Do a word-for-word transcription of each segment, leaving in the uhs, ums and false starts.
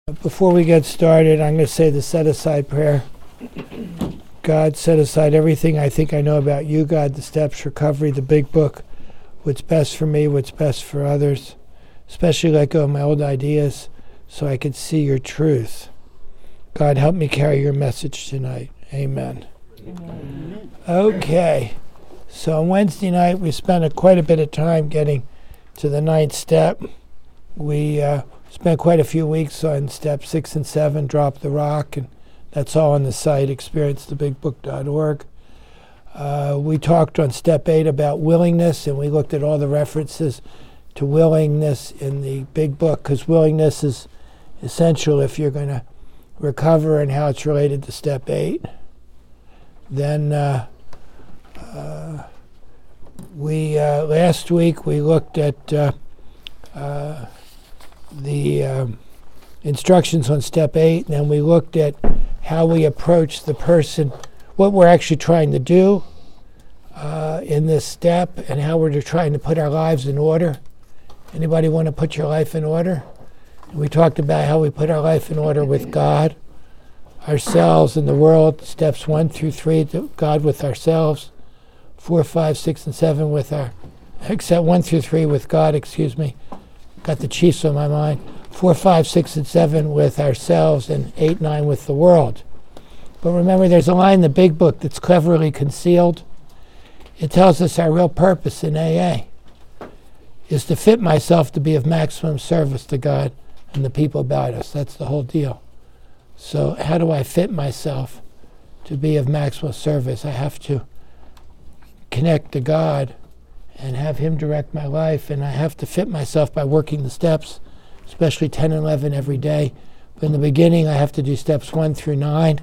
Before we get started, I'm going to say the set-aside prayer. God, set aside everything I think I know about you, God, the steps, recovery, the big book, what's best for me, what's best for others, especially let go of my old ideas so I could see your truth. God, help me carry your message tonight. Amen. Amen. Okay, so on Wednesday night, we spent a, quite a bit of time getting to the ninth step. We uh, spent quite a few weeks on step six and seven, drop the rock, and that's all on the site, experience the big book dot org. Uh, we talked on step eight about willingness, and we looked at all the references to willingness in the big book, because willingness is essential if you're going to recover, and how it's related to step eight. Then uh, uh, we uh, last week we looked at uh, uh, the um, instructions on step eight, and then we looked at how we approach the person, what we're actually trying to do uh, in this step, and how we're trying to put our lives in order. Anybody want to put your life in order? And we talked about how we put our life in order with God, ourselves, and the world. Steps one through three, to God with ourselves. Four, five, six, and seven with our, except one through three with God, excuse me. Got the Chiefs on my mind. Four, five, six, and seven with ourselves, and eight, nine with the world. But remember, there's a line in the big book that's cleverly concealed. It tells us our real purpose in A A is to fit myself to be of maximum service to God and the people about us. That's the whole deal. So how do I fit myself to be of maximum service? I have to connect to God and have Him direct my life, and I have to fit myself by working the steps, especially ten and eleven every day. But in the beginning, I have to do steps one through nine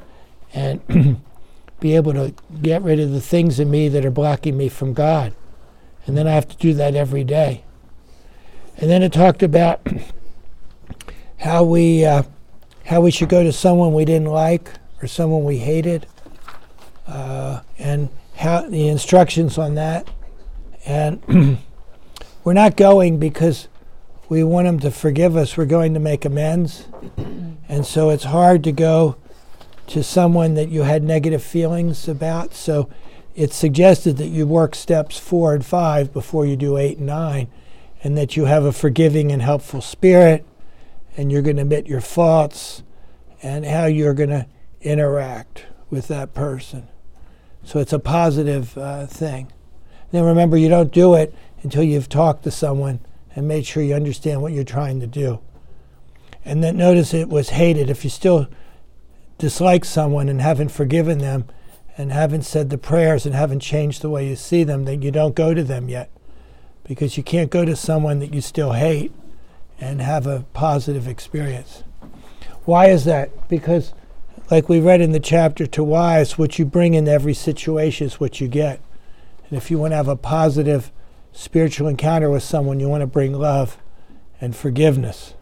and be able to get rid of the things in me that are blocking me from God. And then I have to do that every day. And then it talked about how we uh, how we should go to someone we didn't like or someone we hated, uh, and how the instructions on that. And we're not going because we want them to forgive us. We're going to make amends. And so it's hard to go to someone that you had negative feelings about. So it's suggested that you work steps four and five before you do eight and nine, and that you have a forgiving and helpful spirit, and you're going to admit your faults and how you're going to interact with that person. So it's a positive uh, thing. Then remember, you don't do it until you've talked to someone and made sure you understand what you're trying to do. And then notice it was hated. If you still dislike someone and haven't forgiven them and haven't said the prayers and haven't changed the way you see them, then you don't go to them yet. Because you can't go to someone that you still hate and have a positive experience. Why is that? Because, like we read in the chapter to Wise, what you bring into every situation is what you get. And if you want to have a positive spiritual encounter with someone, you want to bring love and forgiveness.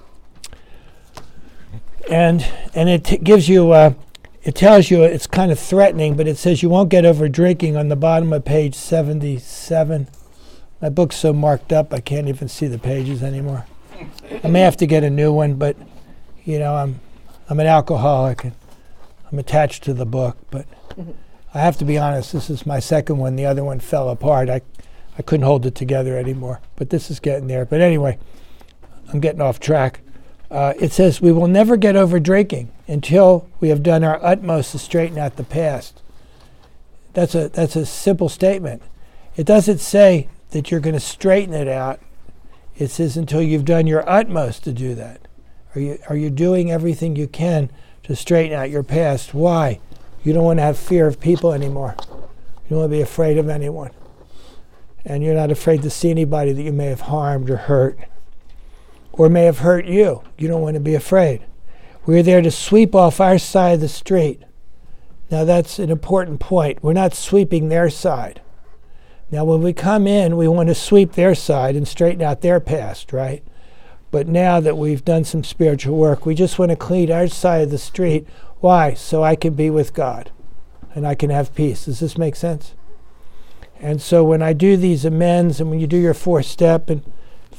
And and it t- gives you, uh, it tells you, it's kind of threatening, but it says you won't get over drinking on the bottom of page seventy-seven. My book's so marked up I can't even see the pages anymore. I may have to get a new one, but you know, I'm I'm an alcoholic and I'm attached to the book, but I have to be honest, this is my second one. The other one fell apart. I I couldn't hold it together anymore, but this is getting there. But anyway, I'm getting off track. Uh, it says we will never get over drinking until we have done our utmost to straighten out the past. That's a that's a simple statement. It doesn't say that you're going to straighten it out. It says until you've done your utmost to do that. Are you are you doing everything you can to straighten out your past? Why? You don't want to have fear of people anymore. You don't want to be afraid of anyone. And you're not afraid to see anybody that you may have harmed or hurt, or may have hurt you. You don't want to be afraid. We're there to sweep off our side of the street. Now that's an important point. We're not sweeping their side. Now when we come in, we want to sweep their side and straighten out their past, right? But now that we've done some spiritual work, we just want to clean our side of the street. Why? So I can be with God and I can have peace. Does this make sense? And so when I do these amends, and when you do your fourth step and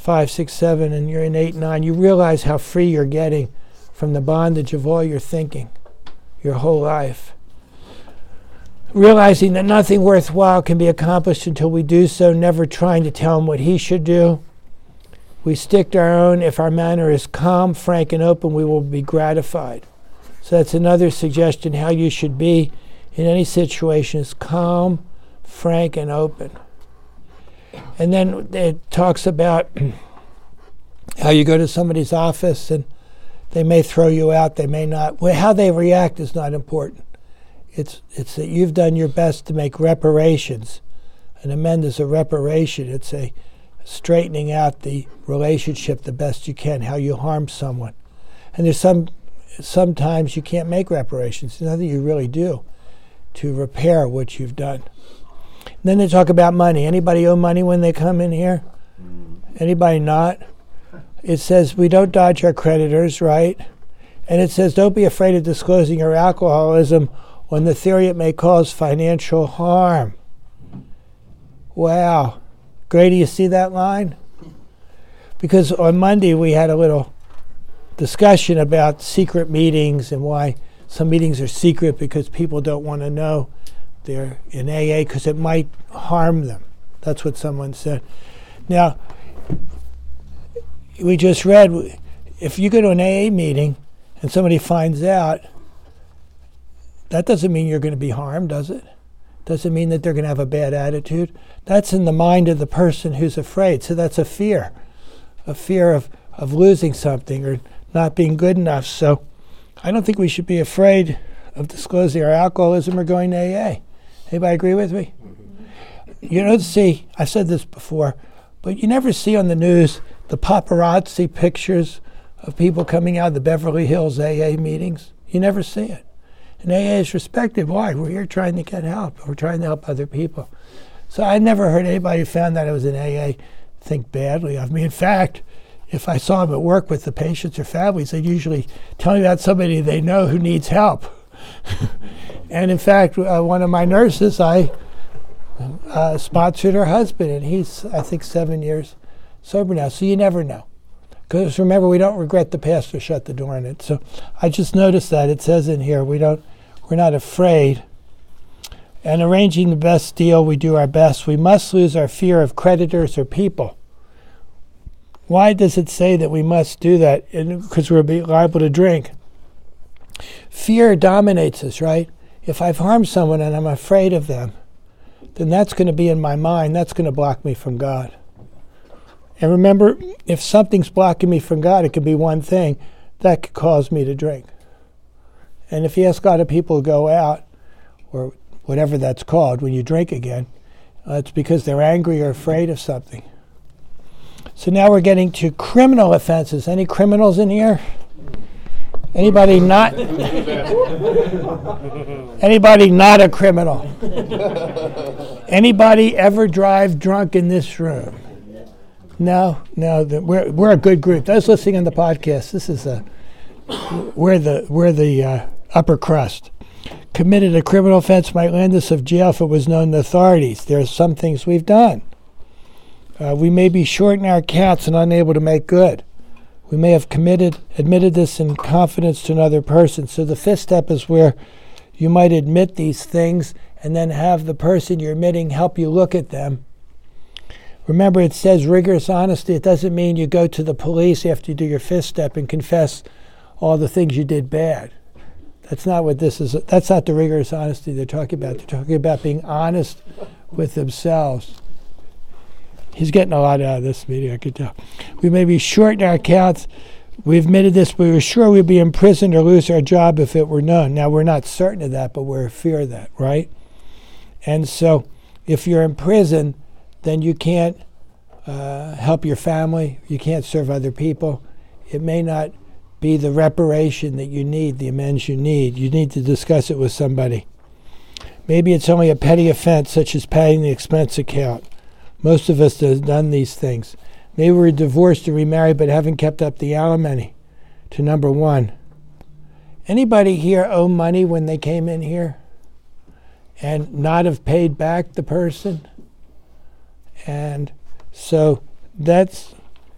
five, six, seven, and you're in eight, nine, you realize how free you're getting from the bondage of all your thinking, your whole life. Realizing that nothing worthwhile can be accomplished until we do so, never trying to tell him what he should do. We stick to our own. If our manner is calm, frank, and open, we will be gratified. So that's another suggestion how you should be in any situation is calm, frank, and open. And then it talks about how you go to somebody's office and they may throw you out, they may not. Well, how they react is not important. It's it's that you've done your best to make reparations. An amend is a reparation. It's a straightening out the relationship the best you can, how you harm someone. And there's some sometimes you can't make reparations. There's nothing you really do to repair what you've done. And then they talk about money. Anybody owe money when they come in here? Anybody not? It says we don't dodge our creditors, right? And it says don't be afraid of disclosing your alcoholism on the theory it may cause financial harm. Wow. Grady, you see that line? Because on Monday we had a little discussion about secret meetings and why some meetings are secret because people don't want to know they're in A A because it might harm them. That's what someone said. Now, we just read, if you go to an A A meeting and somebody finds out, that doesn't mean you're going to be harmed, does it? Doesn't mean that they're going to have a bad attitude. That's in the mind of the person who's afraid. So that's a fear, a fear of, of losing something or not being good enough. So I don't think we should be afraid of disclosing our alcoholism or going to A A. Anybody agree with me? Mm-hmm. You don't see, I've said this before, but you never see on the news the paparazzi pictures of people coming out of the Beverly Hills A A meetings. You never see it. And A A is respected. Why? We're here trying to get help. We're trying to help other people. So I never heard anybody who found that it was in A A think badly of me. In fact, if I saw them at work with the patients or families, they'd usually tell me about somebody they know who needs help. And in fact, uh, one of my nurses, I uh, sponsored her husband, and he's, I think, seven years sober now. So you never know. Because remember, we don't regret the past or shut the door on it. So I just noticed that it says in here, we don't, we're not afraid. And arranging the best deal, we do our best. We must lose our fear of creditors or people. Why does it say that we must do that? Because we're liable to drink. Fear dominates us, right? If I've harmed someone and I'm afraid of them, then that's going to be in my mind. That's going to block me from God. And remember, if something's blocking me from God, it could be one thing. That could cause me to drink. And if you ask a lot of people to go out, or whatever that's called, when you drink again, uh, it's because they're angry or afraid of something. So now we're getting to criminal offenses. Any criminals in here? Anybody not? Anybody not a criminal? Anybody ever drive drunk in this room? No, no. The, we're we're a good group. Those listening on the podcast, this is a we're the we're the uh, upper crust. Committed a criminal offense might land us of jail if it was known to authorities. There are some things we've done. Uh, we may be short in our accounts and unable to make good. We may have committed, admitted this in confidence to another person. So the fifth step is where you might admit these things and then have the person you're admitting help you look at them. Remember, it says rigorous honesty. It doesn't mean you go to the police after you do your fifth step and confess all the things you did bad. That's not what this is. That's not the rigorous honesty they're talking about. They're talking about being honest with themselves. He's getting a lot out of this meeting, I could tell. We may be short in our accounts. We admitted this, but we were sure we'd be imprisoned or lose our job if it were known. Now, we're not certain of that, but we're in fear of that, right? And so if you're in prison, then you can't uh, help your family. You can't serve other people. It may not be the reparation that you need, the amends you need. You need to discuss it with somebody. Maybe it's only a petty offense, such as paying the expense account. Most of us have done these things. Maybe we're divorced or remarried but haven't kept up the alimony to number one. Anybody here owe money when they came in here and not have paid back the person? And so that's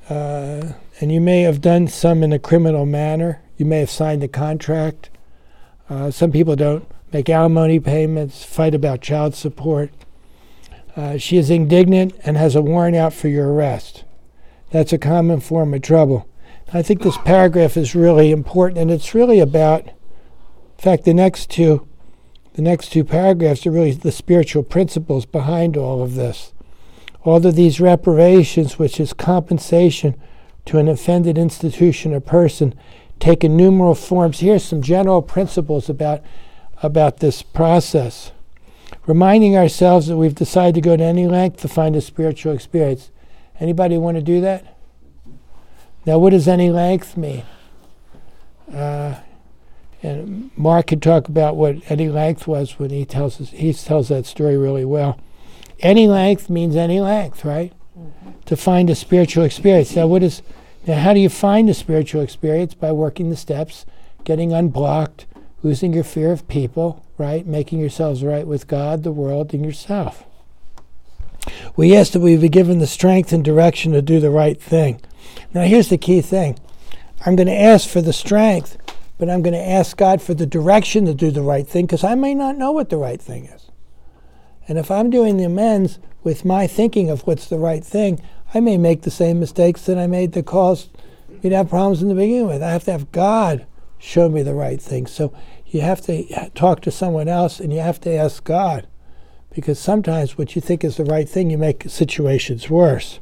Uh, and you may have done some in a criminal manner. You may have signed a contract. Uh, some people don't make alimony payments, fight about child support. Uh, she is indignant and has a warrant out for your arrest. That's a common form of trouble. I think this paragraph is really important, and it's really about, in fact, the next two, the next two paragraphs are really the spiritual principles behind all of this. All of these reparations, which is compensation to an offended institution or person, take innumerable forms. Here's some general principles about, about this process. Reminding ourselves that we've decided to go to any length to find a spiritual experience. Anybody want to do that? Now, what does any length mean? Uh, and Mark could talk about what any length was when he tells us, he tells that story really well. Any length means any length, right? Mm-hmm. To find a spiritual experience. Now, what is? Now, how do you find a spiritual experience? By working the steps, getting unblocked, losing your fear of people, right? Making yourselves right with God, the world, and yourself. We ask that we be given the strength and direction to do the right thing. Now, here's the key thing. I'm going to ask for the strength, but I'm going to ask God for the direction to do the right thing, because I may not know what the right thing is. And if I'm doing the amends with my thinking of what's the right thing, I may make the same mistakes that I made that caused me to have problems in the beginning with. I have to have God show me the right thing. So you have to talk to someone else, and you have to ask God, because sometimes what you think is the right thing, you make situations worse.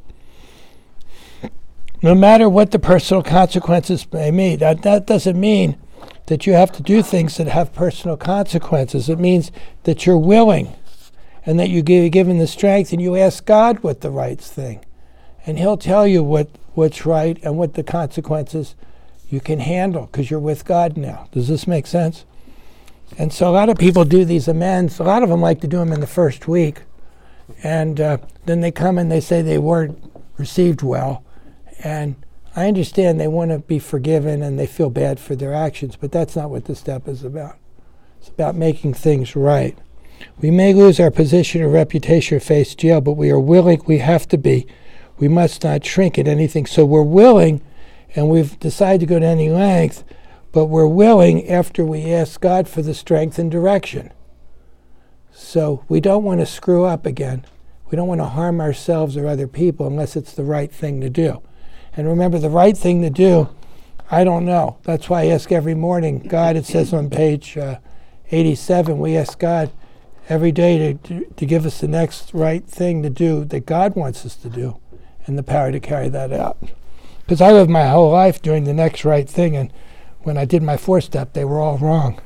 No matter what the personal consequences may be, that, that doesn't mean that you have to do things that have personal consequences. It means that you're willing, and that you give given the strength, and you ask God what the right thing. And he'll tell you what, what's right and what the consequences you can handle, because you're with God now. Does this make sense? And so a lot of people do these amends. A lot of them like to do them in the first week. And uh, then they come and they say they weren't received well. And I understand they want to be forgiven and they feel bad for their actions, but that's not what this step is about. It's about making things right. We may lose our position or reputation or face jail, but we are willing, we have to be. We must not shrink at anything. So we're willing, and we've decided to go to any length, but we're willing after we ask God for the strength and direction. So we don't want to screw up again. We don't want to harm ourselves or other people unless it's the right thing to do. And remember, the right thing to do, I don't know. That's why I ask every morning, God, it says on page uh, eighty-seven, we ask God every day to, to give us the next right thing to do that God wants us to do, and the power to carry that out. Because I lived my whole life doing the next right thing, and when I did my four-step, they were all wrong.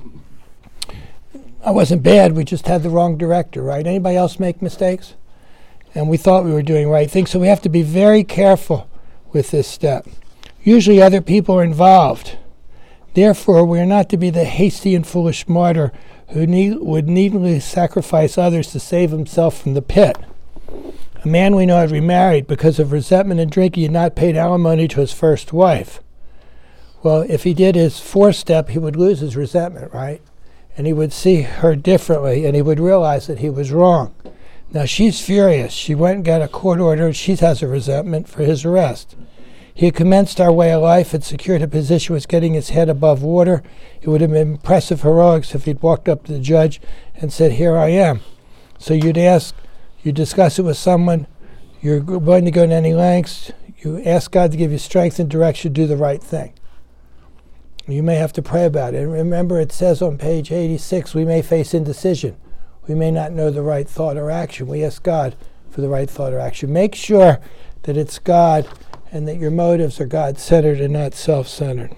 I wasn't bad, we just had the wrong director, right? Anybody else make mistakes? And we thought we were doing right things, so we have to be very careful with this step. Usually other people are involved. Therefore, we are not to be the hasty and foolish martyr who need, would needlessly sacrifice others to save himself from the pit. A man we know had remarried because of resentment and drinking. He had not paid alimony to his first wife. Well, if he did his fourth step, he would lose his resentment, right? And he would see her differently, and he would realize that he was wrong. Now, she's furious. She went and got a court order. She has a resentment for his arrest. He had commenced our way of life and secured a position, was getting his head above water. It would have been impressive heroics if he'd walked up to the judge and said, here I am. So you'd ask, you discuss it with someone, you're going to go to any lengths, you ask God to give you strength and direction to do the right thing. You may have to pray about it. And remember, it says on page eighty-six, we may face indecision. We may not know the right thought or action. We ask God for the right thought or action. Make sure that it's God and that your motives are God-centered and not self-centered.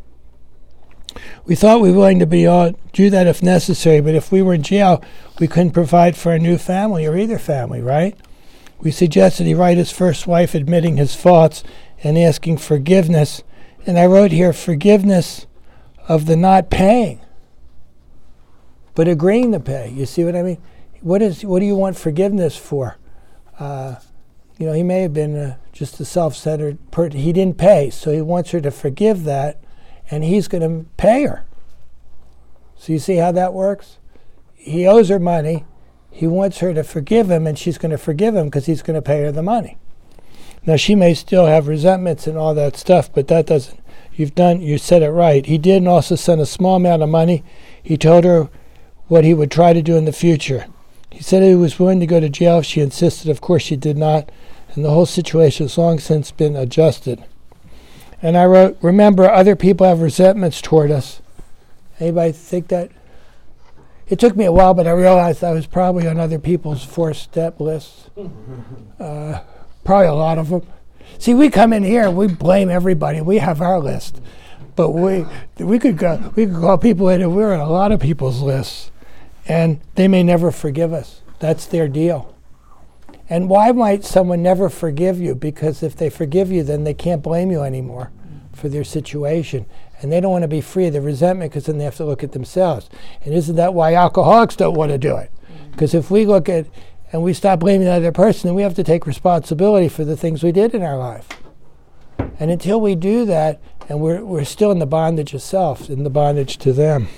We thought we were willing to be all, do that if necessary, but if we were in jail, we couldn't provide for a new family or either family, right? We suggested he write his first wife admitting his faults and asking forgiveness. And I wrote here, forgiveness of the not paying, but agreeing to pay. You see what I mean? What is? What do you want forgiveness for? Uh, you know, he may have been uh, just a self-centered person. He didn't pay, so he wants her to forgive that, and he's going to pay her. So you see how that works? He owes her money. He wants her to forgive him, and she's going to forgive him because he's going to pay her the money. Now, she may still have resentments and all that stuff, but that doesn't, you've done, you said it right. He did and also sent a small amount of money. He told her what he would try to do in the future. He said he was willing to go to jail if she insisted. Of course, she did not, and the whole situation has long since been adjusted. And I wrote, remember, other people have resentments toward us. Anybody think that? It took me a while, but I realized I was probably on other people's four-step lists. Uh, probably a lot of them. See, we come in here, we blame everybody. We have our list. But we we could go, we could call people in, and we're on a lot of people's lists. And they may never forgive us. That's their deal. And why might someone never forgive you? Because if they forgive you, then they can't blame you anymore for their situation. And they don't want to be free of the resentment, because then they have to look at themselves. And isn't that why alcoholics don't want to do it? Because if we look at, and we stop blaming the other person, then we have to take responsibility for the things we did in our life. And until we do that, and we're, we're still in the bondage of self, in the bondage to them.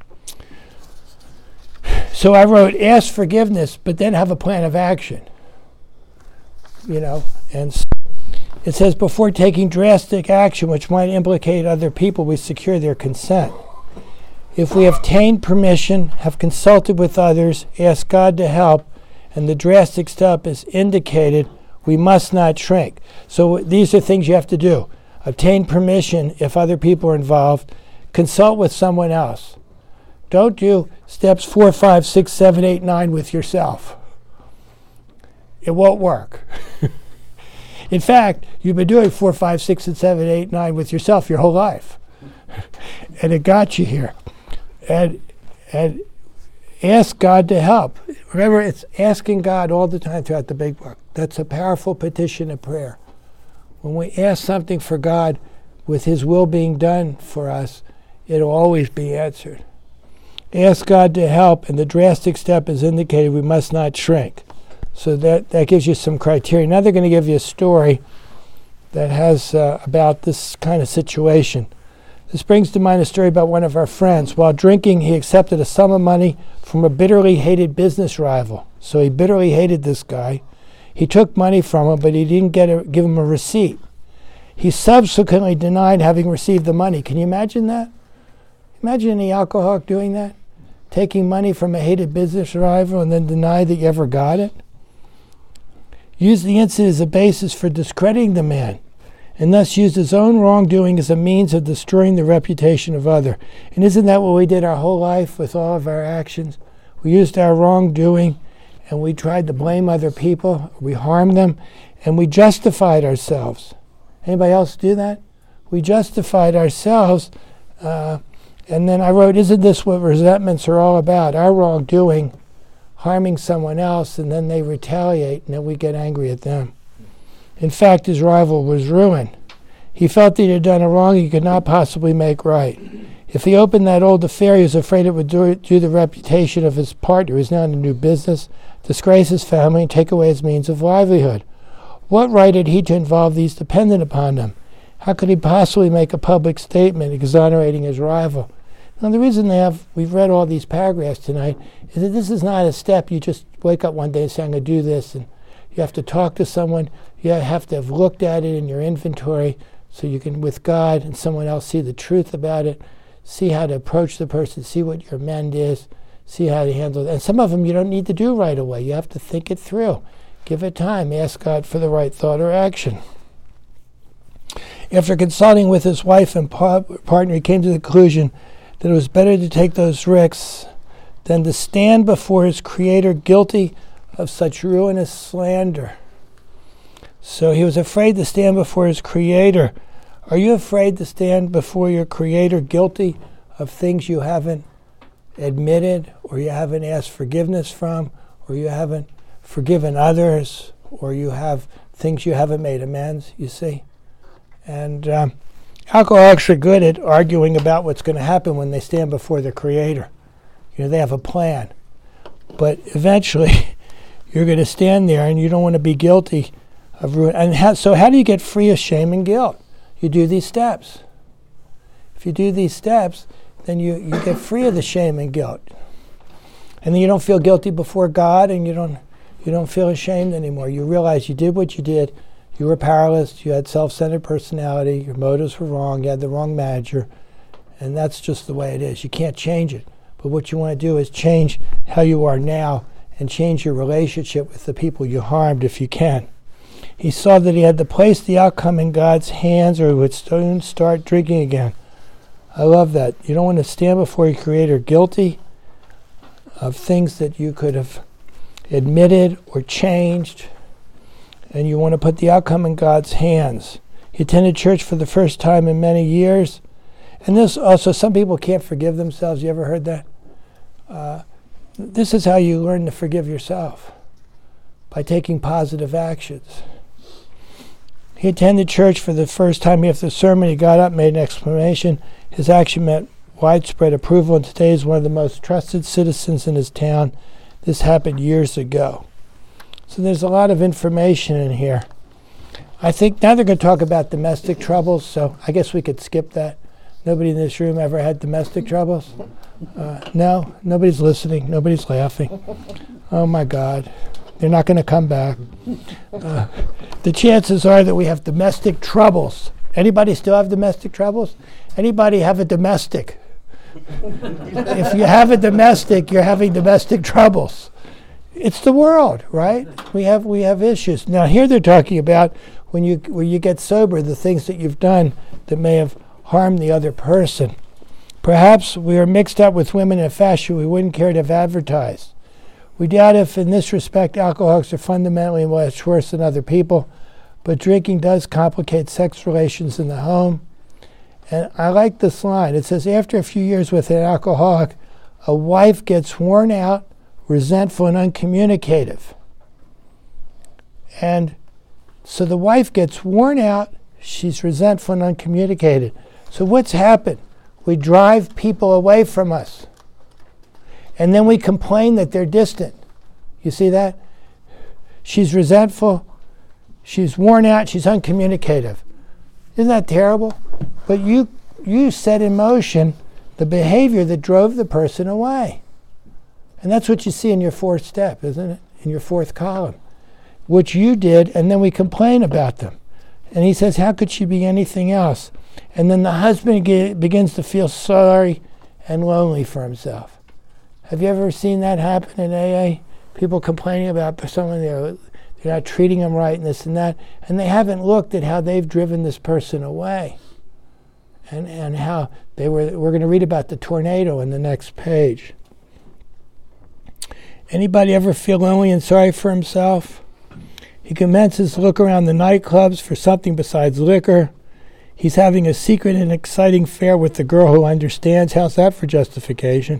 So I wrote, ask forgiveness, but then have a plan of action. You know, and it says, before taking drastic action which might implicate other people, we secure their consent. If we have obtained permission, have consulted with others, asked God to help, and the drastic step is indicated, we must not shrink. So these are things you have to do. Obtain permission if other people are involved. Consult with someone else. Don't do steps four, five, six, seven, eight, nine with yourself. It won't work. In fact, you've been doing four, five, six, and seven, eight, nine with yourself your whole life. And it got you here. And and ask God to help. Remember, it's asking God all the time throughout the Big Book. That's a powerful petition of prayer. When we ask something for God with His will being done for us, it'll always be answered. Ask God to help, and the drastic step is indicated, we must not shrink. So that, that gives you some criteria. Now they're going to give you a story that has uh, about this kind of situation. This brings to mind a story about one of our friends. While drinking, he accepted a sum of money from a bitterly hated business rival. So he bitterly hated this guy. He took money from him, but he didn't get a, give him a receipt. He subsequently denied having received the money. Can you imagine that? Imagine any alcoholic doing that? Taking money from a hated business rival and then deny that you ever got it? Used the incident as a basis for discrediting the man, and thus used his own wrongdoing as a means of destroying the reputation of other. And isn't that what we did our whole life with all of our actions? We used our wrongdoing, and we tried to blame other people. We harmed them, and we justified ourselves. Anybody else do that? We justified ourselves, uh, and then I wrote, isn't this what resentments are all about? Our wrongdoing, harming someone else, and then they retaliate, and then we get angry at them. In fact, his rival was ruined. He felt that he had done a wrong he could not possibly make right. If he opened that old affair, he was afraid it would do, do the reputation of his partner, who is now in a new business, disgrace his family, and take away his means of livelihood. What right had he to involve these dependent upon him? How could he possibly make a public statement exonerating his rival? Now, the reason they have, we've read all these paragraphs tonight, is that this is not a step you just wake up one day and say, I'm going to do this. And you have to talk to someone. You have to have looked at it in your inventory so you can, with God and someone else, see the truth about it, see how to approach the person, see what your mend is, see how to handle it. And some of them you don't need to do right away. You have to think it through. Give it time. Ask God for the right thought or action. After consulting with his wife and par- partner, he came to the conclusion that it was better to take those risks than to stand before his Creator guilty of such ruinous slander. So he was afraid to stand before his Creator. Are you afraid to stand before your Creator guilty of things you haven't admitted, or you haven't asked forgiveness from, or you haven't forgiven others, or you have things you haven't made amends, you see? And um, alcoholics are good at arguing about what's going to happen when they stand before their Creator. You know, they have a plan. But eventually, you're going to stand there and you don't want to be guilty of ruin. And how, so how do you get free of shame and guilt? You do these steps. If you do these steps, then you, you get free of the shame and guilt. And then you don't feel guilty before God, and you don't you don't feel ashamed anymore. You realize you did what you did You were powerless, you had self-centered personality, your motives were wrong, you had the wrong manager, and that's just the way it is. You can't change it. But what you want to do is change how you are now and change your relationship with the people you harmed if you can. He saw that he had to place the outcome in God's hands or he would soon start drinking again. I love that. You don't want to stand before your Creator guilty of things that you could have admitted or changed, and you want to put the outcome in God's hands. He attended church for the first time in many years. And this also, some people can't forgive themselves. You ever heard that? Uh, this is how you learn to forgive yourself, by taking positive actions. He attended church for the first time after the sermon. He got up, made an exclamation. His action met widespread approval, and today is one of the most trusted citizens in his town. This happened years ago. So there's a lot of information in here. I think now they're going to talk about domestic troubles, so I guess we could skip that. Nobody in this room ever had domestic troubles? Uh, no? Nobody's listening. Nobody's laughing. Oh, my God. They're not going to come back. Uh, the chances are that we have domestic troubles. Anybody still have domestic troubles? Anybody have a domestic? If you have a domestic, you're having domestic troubles. It's the world, right? We have we have issues. Now here they're talking about when you when you get sober, the things that you've done that may have harmed the other person. Perhaps we are mixed up with women in a fashion we wouldn't care to have advertised. We doubt if in this respect alcoholics are fundamentally much worse than other people, but drinking does complicate sex relations in the home. And I like this line. It says, after a few years with an alcoholic, a wife gets worn out, resentful, and uncommunicative. And so the wife gets worn out, she's resentful and uncommunicated. So what's happened? We drive people away from us. And then we complain that they're distant. You see that? She's resentful, she's worn out, she's uncommunicative. Isn't that terrible? But you you set in motion the behavior that drove the person away. And that's what you see in your fourth step, isn't it? In your fourth column. What you did, and then we complain about them. And he says, how could she be anything else? And then the husband ge- begins to feel sorry and lonely for himself. Have you ever seen that happen in A A? People complaining about someone, they're, they're not treating them right and this and that, and they haven't looked at how they've driven this person away. And and how they were, we're going to read about the tornado in the next page. Anybody ever feel lonely and sorry for himself? He commences to look around the nightclubs for something besides liquor. He's having a secret and exciting affair with the girl who understands. How's that for justification?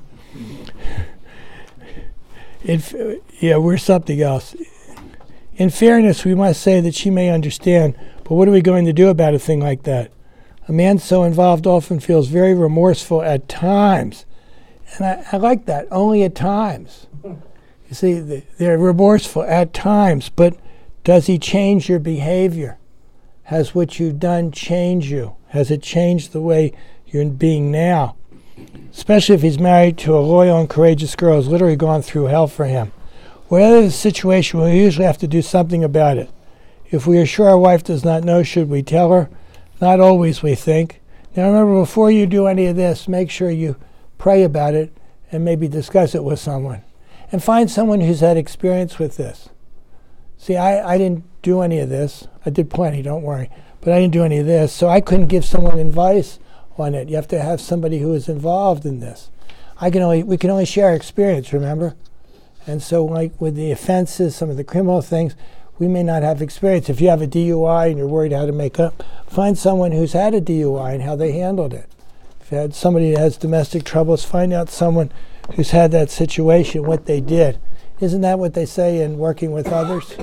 If, yeah, we're something else. In fairness, we must say that she may understand, but what are we going to do about a thing like that? A man so involved often feels very remorseful at times. And I, I like that, only at times. You see, they're remorseful at times, but does he change your behavior? Has what you've done changed you? Has it changed the way you're being now? Especially if he's married to a loyal and courageous girl who's literally gone through hell for him. Whatever the situation, we usually have to do something about it. If we are sure our wife does not know, should we tell her? Not always, we think. Now remember, before you do any of this, make sure you pray about it and maybe discuss it with someone. And find someone who's had experience with this. See, I, I didn't do any of this. I did plenty, don't worry. But I didn't do any of this, so I couldn't give someone advice on it. You have to have somebody who is involved in this. I can only we can only share experience, remember? And so like with the offenses, some of the criminal things, we may not have experience. If you have a D U I and you're worried how to make up, find someone who's had a D U I and how they handled it. If you had somebody that has domestic troubles, find out someone who's had that situation, what they did. Isn't that what they say in working with others?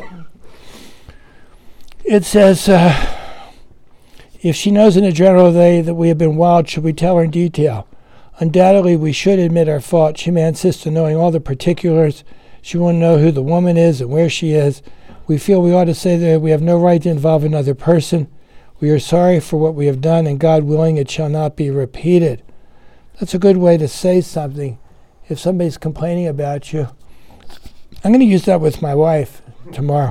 It says, uh, if she knows in a general way that we have been wild, should we tell her in detail? Undoubtedly, we should admit our fault. She may insist on knowing all the particulars. She won't know who the woman is and where she is. We feel we ought to say that we have no right to involve another person. We are sorry for what we have done, and God willing, it shall not be repeated. That's a good way to say something. If somebody's complaining about you, I'm going to use that with my wife tomorrow.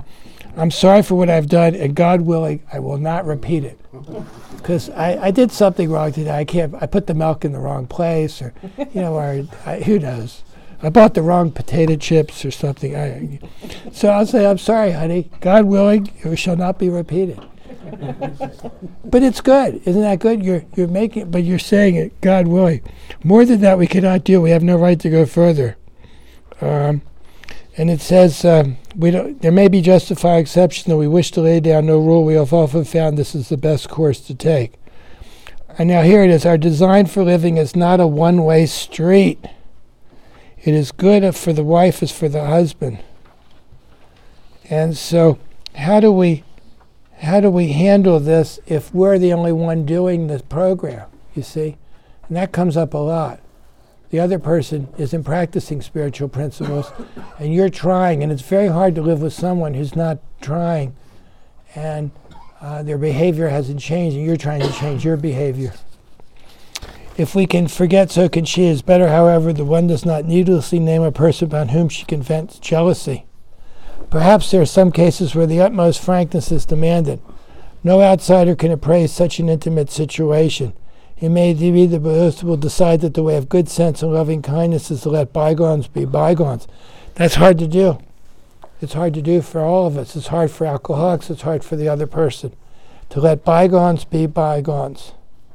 I'm sorry for what I've done, and God willing, I will not repeat it. Because I, I did something wrong today. I can't. I put the milk in the wrong place, or you know, or I, who knows? I bought the wrong potato chips or something. I, so I'll say, I'm sorry, honey. God willing, it shall not be repeated. But it's good, isn't that good? You're you're making, but you're saying it. God willing. More than that, we cannot do. We have no right to go further. Um, And it says, um, we don't, there may be justified exceptions, though we wish to lay down no rule. We have often found this is the best course to take. And now here it is. Our design for living is not a one-way street. It is good for the wife as for the husband. And so how do we how do we handle this if we're the only one doing this program, you see? And that comes up a lot. The other person isn't practicing spiritual principles, and you're trying, and it's very hard to live with someone who's not trying, and uh, their behavior hasn't changed, and you're trying to change your behavior. If we can forget, so can she. It is better, however, the one does not needlessly name a person upon whom she can vent jealousy. Perhaps there are some cases where the utmost frankness is demanded. No outsider can appraise such an intimate situation. It may be that both will decide that the way of good sense and loving kindness is to let bygones be bygones. That's hard to do. It's hard to do for all of us. It's hard for alcoholics. It's hard for the other person. To let bygones be bygones.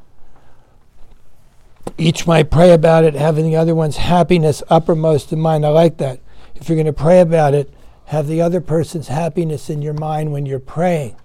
Each might pray about it, having the other one's happiness uppermost in mind. I like that. If you're going to pray about it, have the other person's happiness in your mind when you're praying.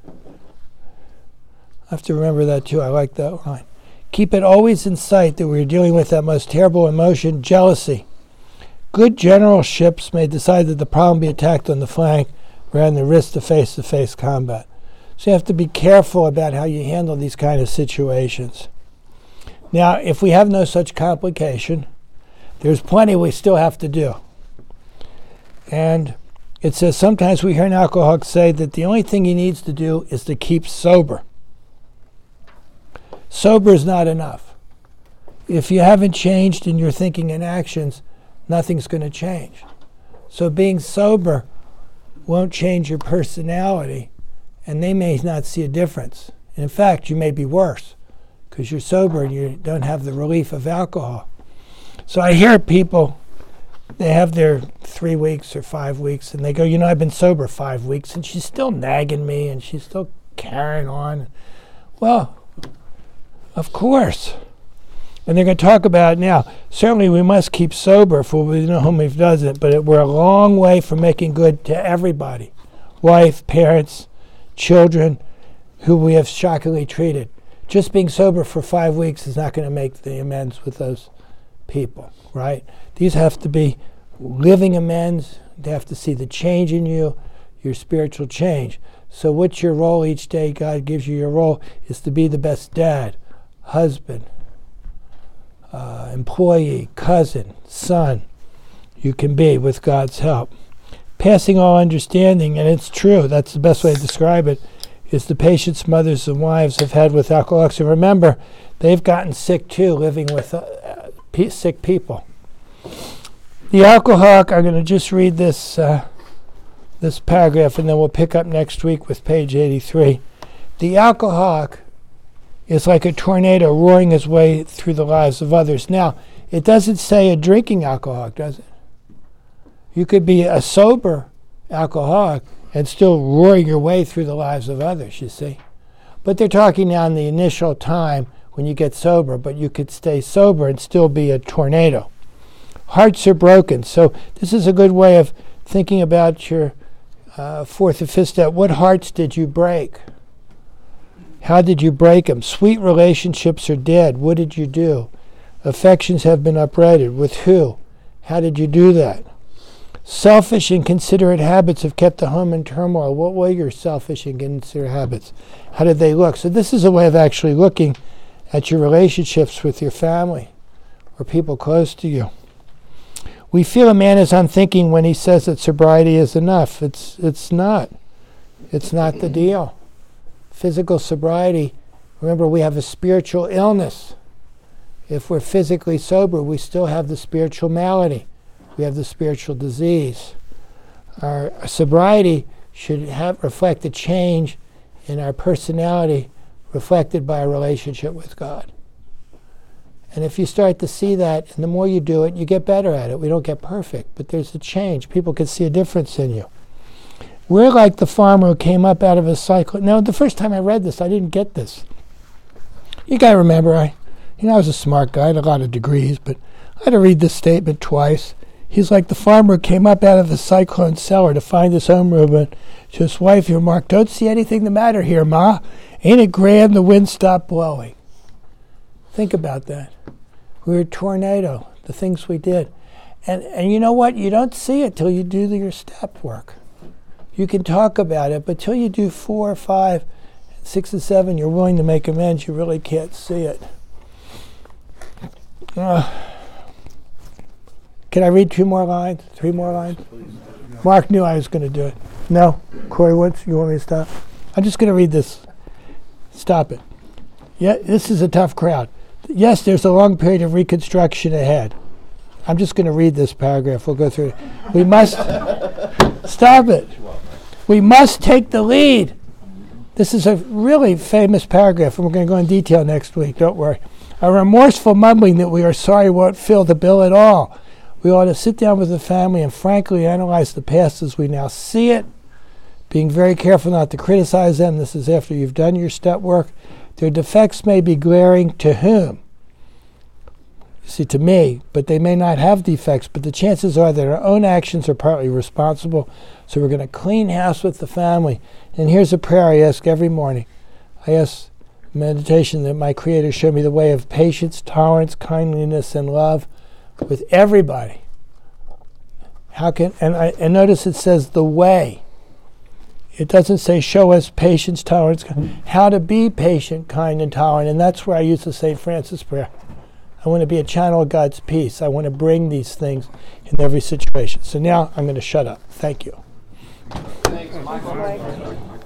I have to remember that too. I like that line. Keep it always in sight that we're dealing with that most terrible emotion, jealousy. Good generalships may decide that the problem be attacked on the flank rather than risk the face-to-face combat. So you have to be careful about how you handle these kind of situations. Now, if we have no such complication, there's plenty we still have to do. And it says sometimes we hear an alcoholic say that the only thing he needs to do is to keep sober. Sober is not enough. If you haven't changed in your thinking and actions, nothing's going to change. So being sober won't change your personality, and they may not see a difference. And in fact, you may be worse because you're sober and you don't have the relief of alcohol. So I hear people, they have their three weeks or five weeks, and they go, you know, I've been sober five weeks, and she's still nagging me, and she's still carrying on. Well, of course. And they're going to talk about it now. Certainly we must keep sober, for we know whom he doesn't, but it, we're a long way from making good to everybody. Wife, parents, children, who we have shockingly treated. Just being sober for five weeks is not going to make the amends with those people, right? These have to be living amends. They have to see the change in you, your spiritual change. So what's your role each day? God gives you your role is to be the best dad, husband, uh, employee, cousin, son you can be with God's help. Passing all understanding, and it's true, that's the best way to describe it, is the patience mothers and wives have had with alcoholics. And remember, they've gotten sick too, living with uh, p- sick people. The alcoholic, I'm going to just read this, uh, this paragraph, and then we'll pick up next week with page eighty-three. The alcoholic is like a tornado roaring his way through the lives of others. Now, it doesn't say a drinking alcoholic, does it? You could be a sober alcoholic and still roaring your way through the lives of others, you see. But they're talking now in the initial time when you get sober, but you could stay sober and still be a tornado. Hearts are broken. So this is a good way of thinking about your uh, fourth and fifth step. What hearts did you break? How did you break them? Sweet relationships are dead. What did you do? Affections have been upbraided. With who? How did you do that? Selfish and considerate habits have kept the home in turmoil. What were your selfish and considerate habits? How did they look? So this is a way of actually looking at your relationships with your family or people close to you. We feel a man is unthinking when he says that sobriety is enough. It's it's not. It's not the deal. Physical sobriety, remember we have a spiritual illness. If we're physically sober, we still have the spiritual malady. We have the spiritual disease. Our sobriety should have reflect a change in our personality reflected by a relationship with God. And if you start to see that, and the more you do it, you get better at it. We don't get perfect, but there's a change. People can see a difference in you. We're like the farmer who came up out of a cycle. Now, the first time I read this, I didn't get this. You got to remember, I, you know, I was a smart guy, I had a lot of degrees, but I had to read this statement twice. He's like the farmer who came up out of the cyclone cellar to find his home room, and to his wife, he remarked, "Don't see anything the matter here, Ma. Ain't it grand the wind stopped blowing?" Think about that. We were a tornado, the things we did. And and you know what? You don't see it till you do the, your step work. You can talk about it, but till you do four or five, six and seven, you're willing to make amends, you really can't see it. Uh, can I read two more lines? Three more lines? Mark knew I was going to do it. No? Corey Woods, you want me to stop? I'm just going to read this. Stop it. Yeah, this is a tough crowd. Yes, there's a long period of reconstruction ahead. I'm just going to read this paragraph. We'll go through it. We must... Stop it. We must take the lead. This is a really famous paragraph, and we're going to go in detail next week. Don't worry. A remorseful mumbling that we are sorry won't fill the bill at all. We ought to sit down with the family and frankly analyze the past as we now see it, being very careful not to criticize them. This is after you've done your step work. Their defects may be glaring to whom? You see, to me, but they may not have defects, but the chances are that our own actions are partly responsible. So we're going to clean house with the family. And here's a prayer I ask every morning. I ask meditation that my Creator show me the way of patience, tolerance, kindliness, and love with everybody. How can and I and notice it says the way. It doesn't say show us patience, tolerance, how to be patient, kind, and tolerant. And that's where I use the Saint Francis prayer. I want to be a channel of God's peace. I want to bring these things in every situation. So now I'm going to shut up. Thank you. Thanks, Michael.